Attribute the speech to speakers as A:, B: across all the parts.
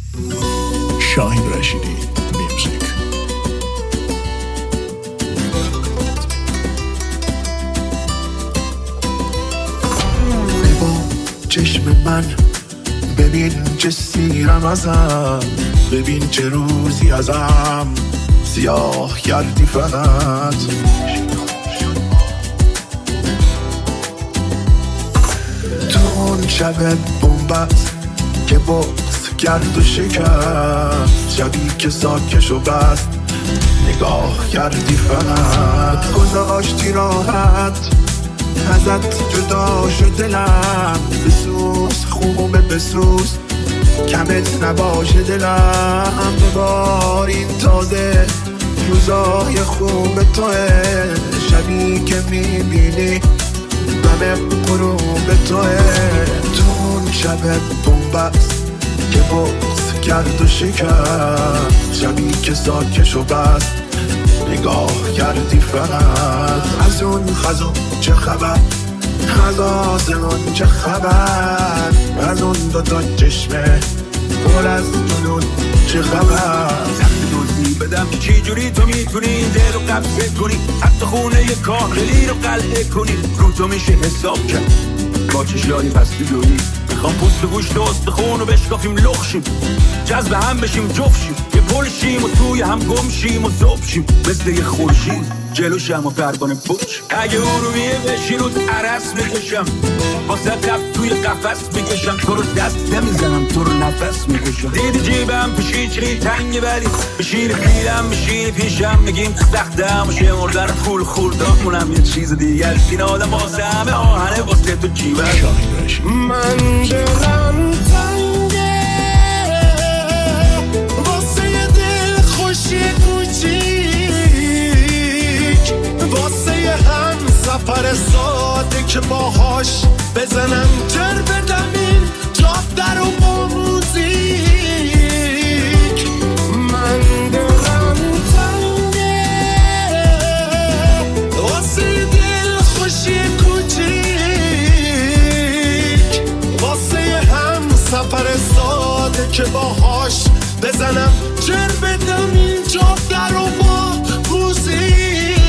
A: شاهین رشیدی میوزیک.
B: با چشم من ببین چه سیرم ازم، ببین چه روزی ازم سیاه کردی فقط. تو اون شب بومبست که بغض کرد و شکست، شبی که ساکش و بست نگاه کردی فقط. گذاشتی راحت ازت جدا شد دلم، بسوز خوبه بسوز کمت نباشه دلم. ببار این تازه روزای خوب توه، شبی که میبینی دم غروب توه. تو اون شب بومبست که بغض کرد و شکست، شبی که ساکش و بست نگاه کردی فقط. از اون خزون چه خبر، از آسمون چه خبر، از اون دوتا چشمه پر از جنون چه خبر.
C: دوزی بدم که چی جوری تو میتونی این دل رو قبضه کنی، حتی خونه یه کاخلی رو قلعه کنی. رو تو میشه حساب کرد با چشای پستی دویی. میخوام پوست و گوشت و استخون رو بشکافیم لخشیم، جذب هم بشیم جفشیم، یه پلشیم و توی هم گمشیم و زبشیم. مثل یه خورشید جلوشم و پروانه پوچ. اگه ارومیه بشی روز عرص میکشم، واسه قف توی قفص میکشم. تو رو دست نمیزنم تو رو نفس میکشم. دیدی جیبم پیشی تنگه ولی بشین پیرم بشین پیشم. میگیم سختم و شمردن پول خوردامونم یه چیز دیگر. این آدم واسه همه آهنه واسه تو جیبم.
B: من دلم تنگه واسه یه دل خوشی کوچیک، واسه یه هم سفر ساده که باهاش بزنم جر بدم این جاب در و با موزیک. من دلم تنگه واسه یه دل خوشی کوچیک، واسه یه هم سفر ساده که باهاش بزنم جر بدم این جاب در و با موزیک.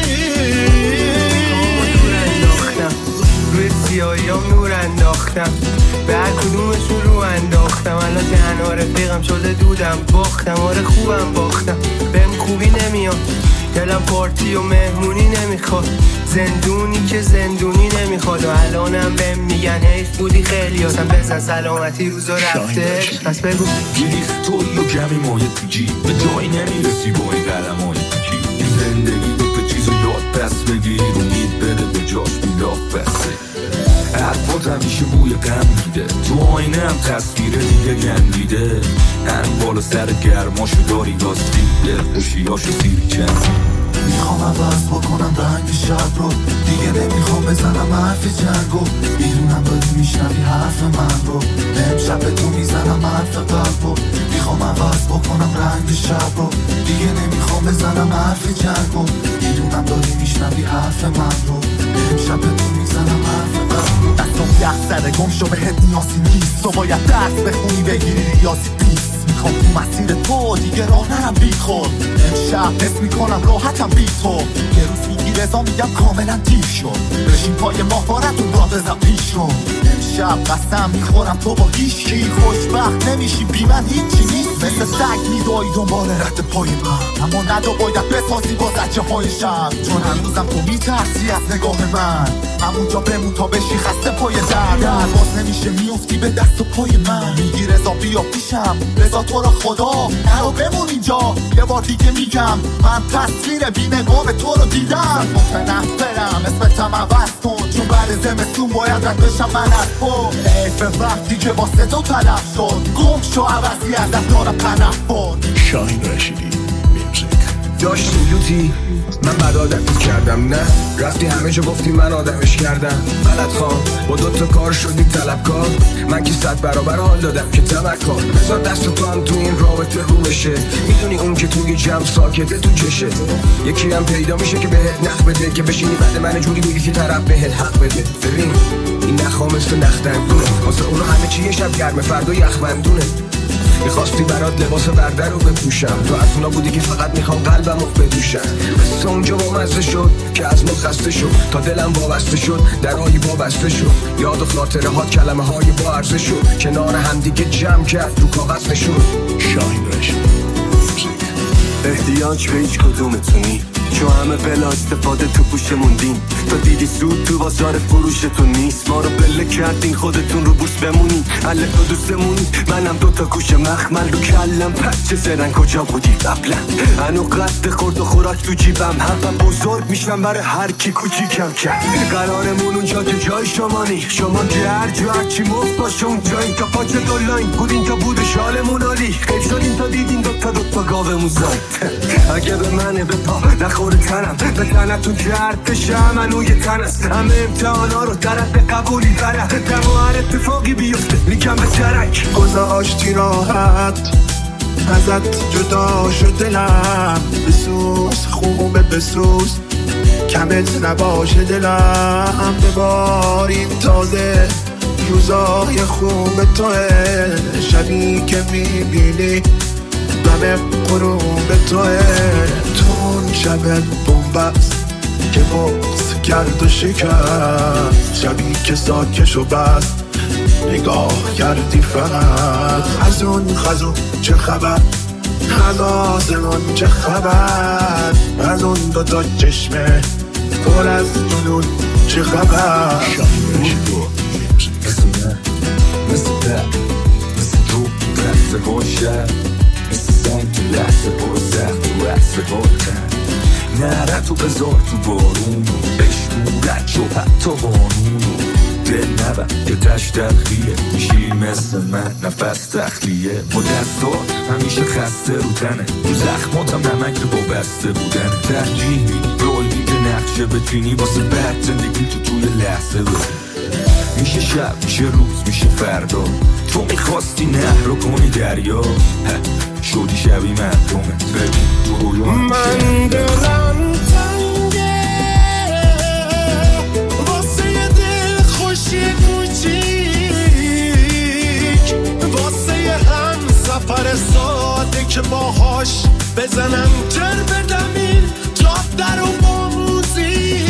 D: روی سیاهیام نور انداختم، به هر کدومشون رو انداختم. الان تنها رفیقم شده دودم باختم. آره خوبم باختم، بهم خوبی نمیاد، دلم پارتی و مهمونی نمیخواد. زندونی که زندونی نمیخواد و الانم بهم میگن حیف بودی خیلی هستم. بزن سلامتی روزا رفته پس بگو
C: گیری توی و کمی مایه تو جیب، به جایی نمیرسی با این قلم های تو جیب. این زندگی دو به چیز و یاد پس بگیر، امید بده به جاش بیلاف بسته. حرفات همیشه بوی غم میده، تو آینه هم تصویر دیگه گندیده. هم بالا سر گرماشو داری راستی، دل خوشیاشو سیری چندی.
B: میخوام عوض بکنم رنگ شب رو، دیگه نمیخوام بزنم حرف جنگو. میدونم داری میشنوی حرف من رو، امشب به تو میزنم حرف قلب رو. میخوام عوض بکنم رنگ شب رو، دیگه نمیخوام بزنم حرف جنگو. میدونم داری میشنوی حرف من رو، امشب به تو میزنم حرف قلب رو. دستم یخ زده گم شو بهت نیازی نیست، تو باید درس بخونی بگیری ریاضی پیست. میخوام تو مسیر تو دیگه راه نرم بی خود، امشب حس میکنم راحتم بی تو. یه روز میگی رضا میگم کاملا دیر شد، بشین پای ماهوارتون را بزن پیش رو. امشب قسم میخورم تو با هیچکی خوشبخت نمیشی، بی من هیچی نیست. مثل سگ میدوی دنبال رد پای من، اما ندو باید بسازی با زجه های شب. چون هنوزم تو میترسی از نگاه من، همونجا بمون تا بشی خسته پای در باز نمیشه میفتی به دست و پای من. میگی رضا بیا پیشم، رضا تو را خدا نرو بمون اینجا. یه بار دیگه میگم من تصویر بی نگاه تو رو دیدم. متنفرم اسمتم عوض کن، چون بعد زمستون باید رد بشم من از تو. حیف وقتی که واسه تو تلف شد، گم شو عوضی از دارم تنفر.
A: شاهین رشیدی میوزیک.
E: داشتی لوتی من بد آدمت کردم، نه رفتی همه جا گفتی من آدمش کردم. غلط خان با دوتا کار شدی طلبکار، من که 100 برابر حال دادم که تمکار. بذار دست تو هم تو این رابطه رو بشه، میدونی اون که توی جمع ساکته تو چشه. یکی هم پیدا میشه که بهت نخ بده، که بشینی بعد من جوری بگی که طرف بهت حق بده. ببین این نخا مثل نخ دندونه، واسه اونو همه چی یه شب گرمه فردا یخ بندونه. میخواستی گفتی برات لباس برده رو بپوشم، تو از اونا بودی که فقط میخوام قلبمو بدوشم. قصه اونجا با مزه شد که از ما خسته شد، تا دلم وابسته شد درایی وابسته شد. یاد و خاطره ها کلمه های با ارزه شد، کنار همدیگه جمع کرد رو کاغذ نشد.
A: شاهین رشیدی
F: احتیاج به هیچ کدومتونی، چون همه بلا استفاده تو پوشه موندین. تا دیدی سود تو بازار فروشتون نیست، ما رو بله کردین خودتون رو بوس بمونین. حله تو دوستمونی، منم دوتا کوش مخمل رو کلم. پچه زرن کجا بودی قبلا؟ هنو قد خورد و خوراک تو جیبم، هم بزرگ میشم برای هر کی کوچیکم کرد. قرارمون اونجا که جای شما نی، شما که هر جا هرچی مفت باشه اونجا. این تا پاچه دولاین بود، این تا بود شالمون عالی. خیلی شدیم تا دیدین دوتا گاومون زاید. اگه به منه به پا نخوره تنم، به تنتون کرد شم منو یه تن است. همه امتحانا رو درد قبولی بره، دم و هر اتفاقی بیفته میگم به درک.
B: گذاشتی راحت ازت جدا شد دلم، بسوز خوبه بسوز کمت نباشه دلم. بباریم تازه روزای خوب توه، شبی که میبینی دم غروب توه. تون شب بومبست که بغض کرد و شکست، شبی که ساکش و بست نگاه کردی فقط. از اون خزون چه خبر، از آسمون چه خبر، از اون دوتا چشمه پر از جنون چه خبر.
A: شاهین رشیدی
G: مثل ده مثل تو دست باشه، مثل سنگ تو لحظه پر سخت تو رسته بارتن. نره تو بذار تو بارون، بشتورت شو حتی بانونو. دل نبر که تش تلخیه، میشی مثل من نفس تخلیه. با دستات همیشه خسته رو تنه، تو زخماتم نمک با بسته بودنه. ترجیح میدی روی که نقشه بچینی واسه بد زندگی تو توی لحظه بودی. میشه شب میشه روز میشه فردا، تو میخواستی نهر رو کنی دریا. شدی شبی مردمت ببین تو رویا.
B: من دلم تنگه واسه یه دل خوشی کوچیک، واسه یه هم سفر ساده که باهاش بزنم تر بدم این جاده رو با موزیک.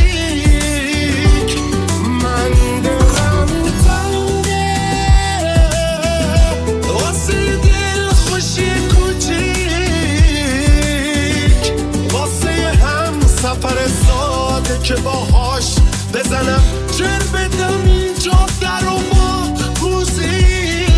B: من دلم تنگه واسه یه دل خوشی کوچیک، واسه یه هم سفر ساده که باهاش بزنم تر بدم این جاده رو با موزیک.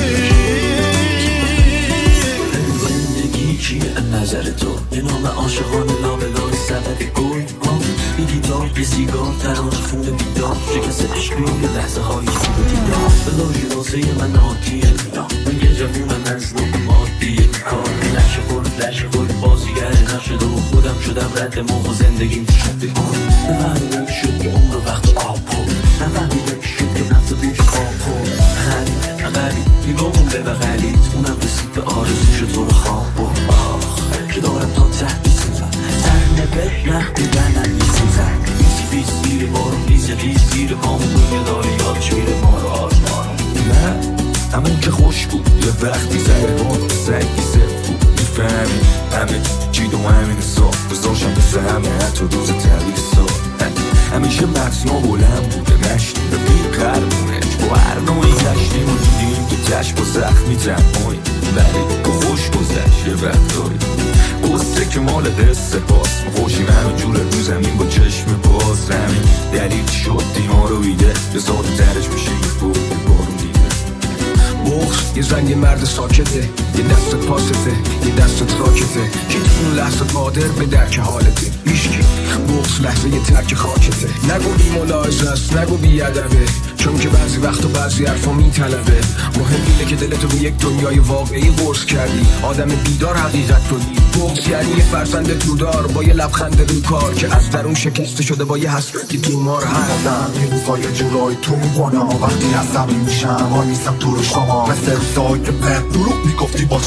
H: زندگی چیه نظر تو؟ به نام عاشقان لابلای سبد گل ها، یه گیتار یه سیگار ترانه خونه بیدار، شکست عشقی یه لحظه های خوب دیدار. بلا جنازه من آتیه میرم، من یه جوونم از نوع مادیه کار. لشه خور بازیگر نشده و خودم شدم رد موقع زندگیم شده. نفهمیدم شد که عمر وقت آب خود، نفهمیدم شد که نفت بیش خواب خود. غریب نگاهم به بغلیت، اونم رسید به آرزوش تو رو خواب بود. که دارم تا ته بیسوزم، ترنه به نهدی بنم میسوزم. بیسی بیس زیر بارم نیزه بیس زیر پامون دنیا داره یادش میره ما رو آزمارم.
G: نه همون که خوش بود یه وقتی زره بود سگی صرف بود. میفهمی همه چی دو همین حساب بذاشم مثل همه حتی روز تبیر سال. همیشه متنا بلند بوده نشتیم رفیق قربونش، با هر نوعی گشتیم و دیدیم که چشم با زخمی تنهایی، ولی با خوش گذشت یه وقتایی. قصه که مال قصه باست، ما خوشیم همه جور رو زمین با چشم باز. همین دلیل شد دیما رو ایده یه ساعت ترش میشه یه بارون دیده.
E: بغض یه زنگ مرد ساکته، یه دست پاسته یه دست راکته، که تو اون لحظه قادر به درک حالته. هیچکی بغض لحظه یه ترک خاکته. نگو بی ملاحظه است نگو بی ادبه، چون که بعضی وقت و بعضی حرفا میطلبه. مهم اینه که دلتو به یک دنیای واقعی قرص کردی، آدم بیدار حقیقت رو دید. بغض یعنی یه فرزند جودار با یه لبخند رو کار، که از درون شکسته شده با یه حسرتی بیمار.
B: هستم این روزای جورای تو میکنم، وقتی عصبی میشم وای میستم تو رو شما، مثل روزای که به دروغ میگفتی با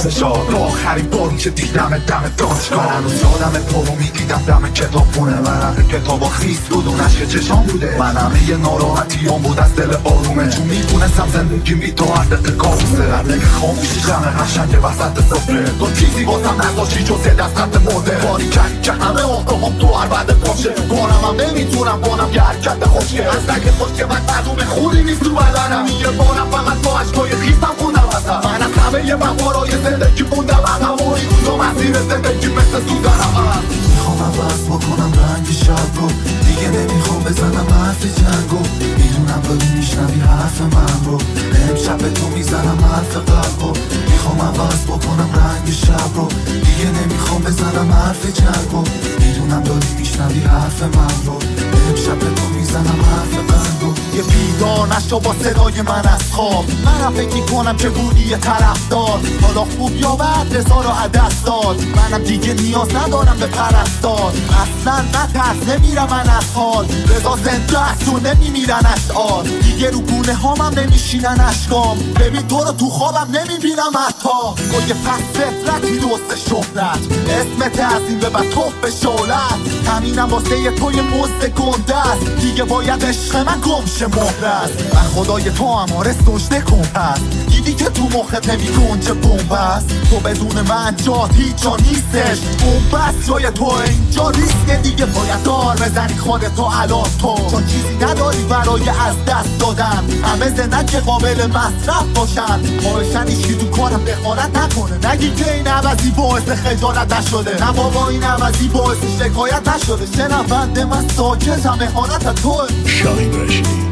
B: فشار تا آخرین باری که دیدم دم دانشگاه. من هنوز یادم پرو میدیدم دم کتابخونه، ورق کتابا خیس دودونش که چشام بوده. من همه یه ناراحتیام بود از دل آرومه، چون میدونستم زندگیم بی تو هر دقیقه کابوسه. قبل که خاموشی جمع قشنگ وسط سفره، تو چیزی واسم نداشتی جز یه دستت مرده. باری کردی که همه آفتابم تو هر بعد باشه، بارم هم نمیتونم بانم یه حرکت خوشگه. از رگ خوشگه من معلومه خوری نیست تو بدنم، یه بارم فقط با عشقای خیستم خوندم واسم. من از همه یه بقارای زندگی موندم عقب و این روزا مسیر زندگی مثل سوزنم. میخوام عوض بکنم رنگ شب رو، دیگه نمیخوام بزنم حرف جنگو. میدونم داری میشنوی حرف من رو، امشب به تو میزنم حرف قلب رو. میخوام عوض بکنم رنگ شب رو، دیگه نمیخوام بزنم حرف جنگو. میدونم داری میشنوی حرف من رو، امشب به تو میزنم حرف قلب رو. یه بیدار نشو با صدای من از خواب، منم فکر میکنم که بودی یه طرفدار. حالا خوب یا بد رضا رو عدست داد، منم دیگه نیاز ندارم به پرستار. اصلا نترس نمیرم من از حال، رضا زنده است و نمیمیرن اشعار. دیگه رو گونه هامم نمیشینن اشکام، ببین تو رو تو خوابم نمیبینم حتی. با یه پس فطرتی دوست شهرت، اسمت از این به بعد توف به شولت. همینم واسه یه توی مزد گنده است، دیگه باید عشق من گمشه مهرست. من خدای تو هم آره سجده کن پس، دیدی که تو مخت نمیگنجه بمب است. تو بدون من جات هیچ جا نیستش، بمب است جای تو اینجا ریسکه. دیگه باید دار بزنی خودتو الان تو، چون چیزی نداری برای از دست دادن. همه زندگی قابل مصرف باشن، خواهشن ایشکی تو کارم دخالت نکنه. نگی که این عوضی باعث خجالت نشده، نه بابا این عوضی باعث شکایت نشده. شنونده من ساکتم اهانت توه.
A: شاهین رشیدی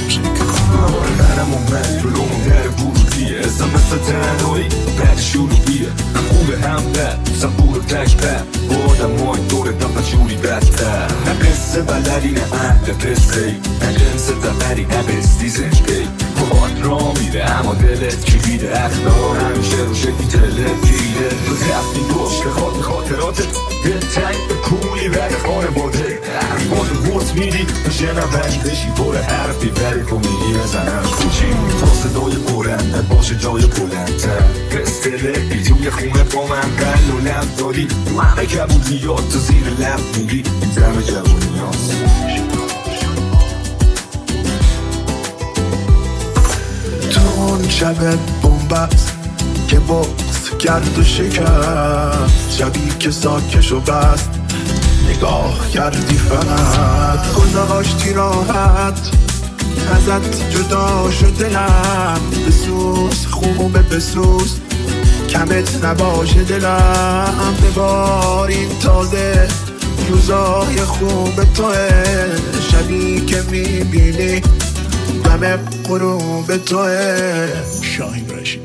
G: منم اومد جلوم در ورودیه، اصلا مثل تنهایی بعد شروعیه. هم خوبه هم بد، صبور و تکبر با آدم های دور دفعه جوری بدتر. نه قصه بلدی نه اهل قصه ای، نه جنس دفری نه بستی زنجگی. باهات را میره اما دلت کلیده، اخلاق همیشه رو شکلی تلت گیره. تو رفتی دوش به خاطراتت یه تنگ به کولی رد خانواده. حرفات ورس میدی شنونی بشی پر حرفی بری تو میگی بزنم کوچی. تا صدای برنده باشه جای بلندتر، پستلکی توی خونه با من قل و لب داری. تو همه کبودیات تو زیر لب میگی این دم جوونی هاست.
B: تو اون شب بومبست که بغض کرد و شکست، شبی که ساکش و بست نگاه کردی فقط. گذاشتی راحت ازت جدا شد دلم، بسوز خوبه بسوز کمت نباشه دلم. بباریم تازه روزای خوب توه، شبی که میبینی دم غروب توه.
A: شاهین رشیدی.